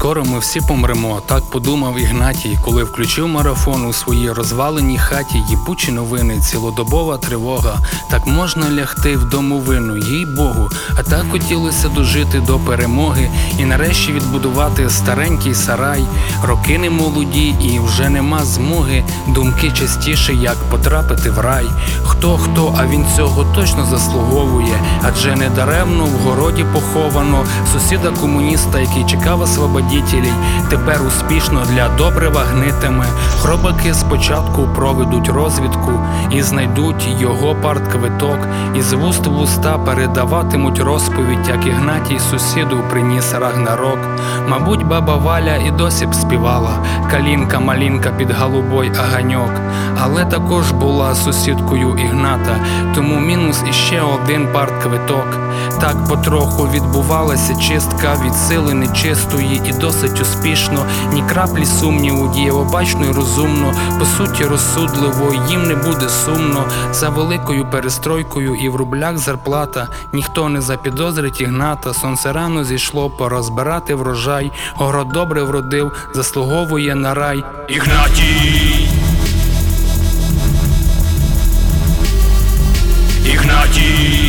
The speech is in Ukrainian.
Скоро ми всі помремо, так подумав Ігнатій, коли включив марафон у своїй розваленій хаті. Їбучі новини, цілодобова тривога. Так можна лягти в домовину, їй Богу. А так хотілося дожити до перемоги і нарешті відбудувати старенький сарай. Роки не молоді і вже нема змоги. Думки частіше, як потрапити в рай. Хто, а він цього точно заслуговує. Адже недаремно в городі поховано сусіда комуніста, який чекав освободітелей. Тепер успішно для добрива гнитиме. Хробаки спочатку проведуть розвідку і знайдуть його партквиток. І з вуст в уста передаватимуть розповідь, як Ігнатій сусіду приніс рагнарок. Мабуть, баба Валя і досі б співала «Калінка-малінка під голубой аганьок». Але також була сусідкою Ігната, тому мінус іще один партквиток. Так потроху відбувалася чистка від сили нечистої і досить успішно. Ні краплі сумніву, дієвобачно і розумно, по суті розсудливо, їм не буде сумно. За великою перестройкою і в рублях зарплата, ніхто не запідозрить Ігната. Сонце рано зійшло, пора збирати врожай. Город добре вродив, заслуговує на рай. Ігнатій! Ігнатій!